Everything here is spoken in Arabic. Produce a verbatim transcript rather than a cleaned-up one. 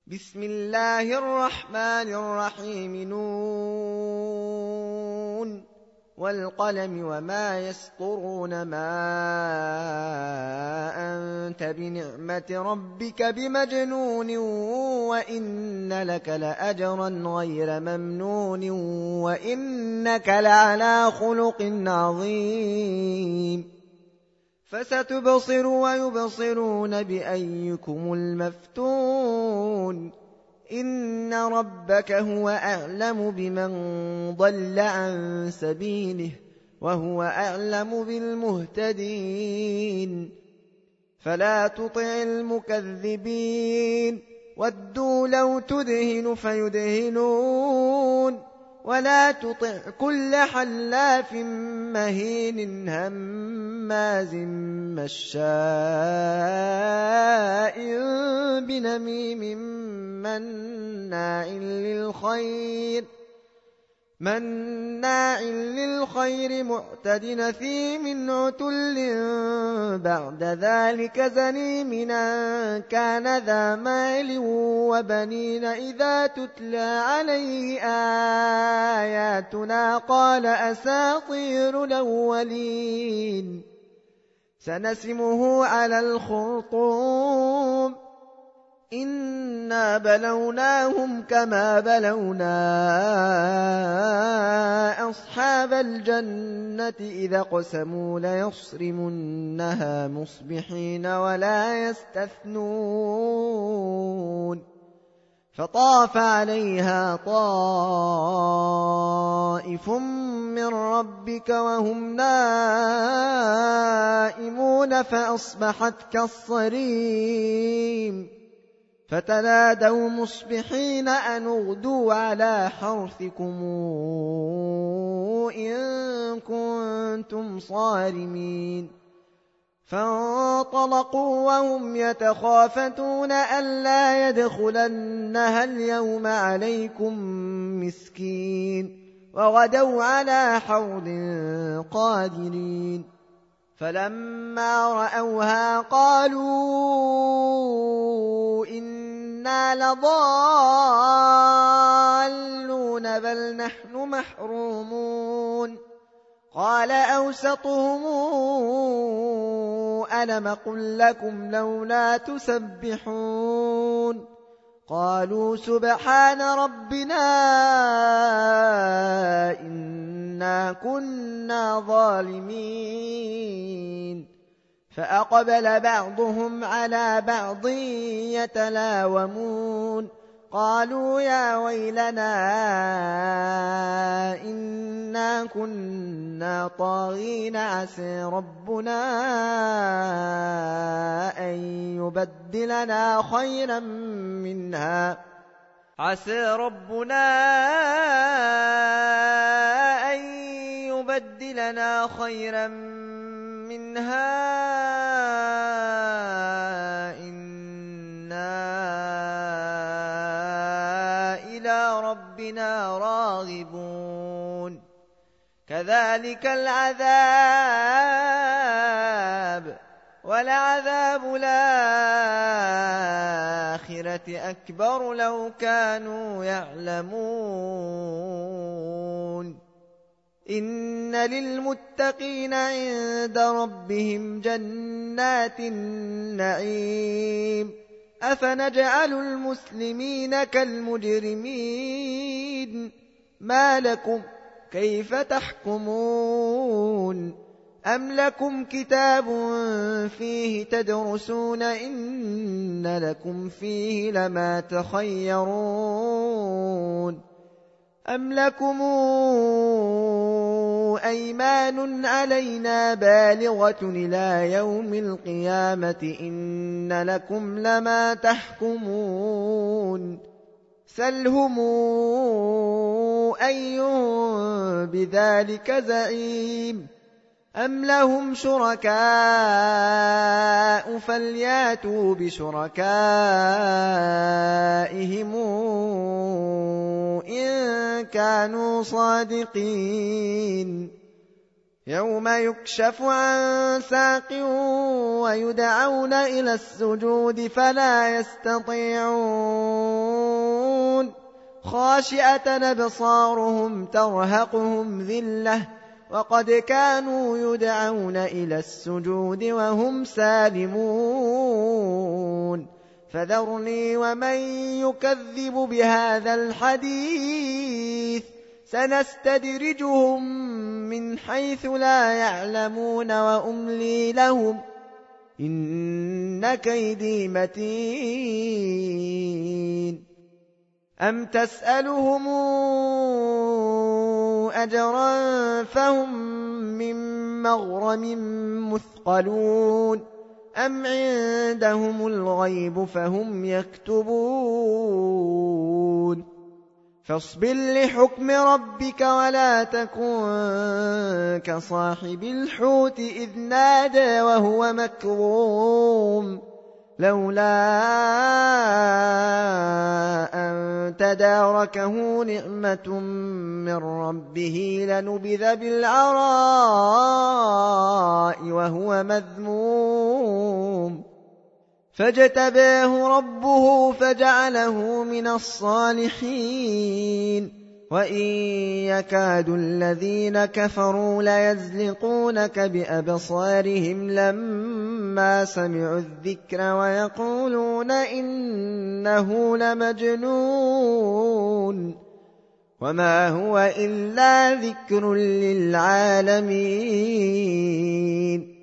بسم الله الرحمن الرحيم نون والقلم وما يسطرون ما أنت بنعمة ربك بمجنون وإن لك لأجرا غير ممنون وإنك لعلى خلق عظيم فستبصر ويبصرون بأيكم المفتون إن ربك هو أعلم بمن ضل عن سبيله وهو أعلم بالمهتدين فلا تطع المكذبين ودوا لو تدهن فيدهنون ولا تطع كل حلاف مهين هماز مشاء بنميم مناع للخير مناع للخير معتد نثيم عتل بعد ذلك زنيم كان ذا مال وبنين إذا تتلى عليه آياتنا قال أساطير الأولين سنسمه على الخرطوم إنا بلوناهم كما بلونا أصحاب الجنة إذا قسموا ليصرمنها مصبحين ولا يستثنون فطاف عليها طائف من ربك وهم نائمون فأصبحت كالصريم فتنادوا مصبحين أن اغدوا على حرثكم إن كنتم صارمين فانطلقوا وهم يتخافتون ألا يدخلنها اليوم عليكم مسكين وغدوا على حوض قادرين فلما رأوها قالوا إنا لضالون بل نحن محرومون قال أوسطهم ألم قل لكم لولا تسبحون قالوا سبحان ربنا إنا كنا ظالمين فأقبل بعضهم على بعض يتلاومون قالوا يا ويلنا إنا كنا طاغين عسى ربنا أن يبدلنا خيرا منها عسى ربنا أن يبدلنا خيرا منها إنا إلى ربنا راغبون كذلك العذاب ولعذاب الآخرة أكبر لو كانوا يعلمون إن للمتقين عند ربهم جنات النعيم أفنجعل المسلمين كالمجرمين ما لكم كيف تحكمون أم لكم كتاب فيه تدرسون إن لكم فيه لما تخيرون أم لكم أيمان علينا بالغة إلى يوم القيامة إن لكم لما تحكمون سلهم أي بذلك زعيم أم لهم شركاء فلياتوا بشركائهم إن كانوا صادقين يوم يكشف عن ساق ويدعون إلى السجود فلا يستطيعون خاشعة أبصارهم ترهقهم ذلة وقد كانوا يدعون إلى السجود وهم سالمون فذرني ومن يكذب بهذا الحديث سنستدرجهم من حيث لا يعلمون وأملي لهم إن كيدي متين أم تسألهم أجرا فهم من مغرم مثقلون أم عندهم الغيب فهم يكتبون فاصبر لحكم ربك ولا تكن كصاحب الحوت إذ نادى وهو مكظوم لولا أن تداركه نعمة من ربه لنبذ بالعراء وهو مذموم فاجتباه ربه فجعله من الصالحين وإن يكاد الذين كفروا ليزلقونك بأبصارهم لما سمعوا الذكر ويقولون إنه لمجنون وما هو إلا ذكر للعالمين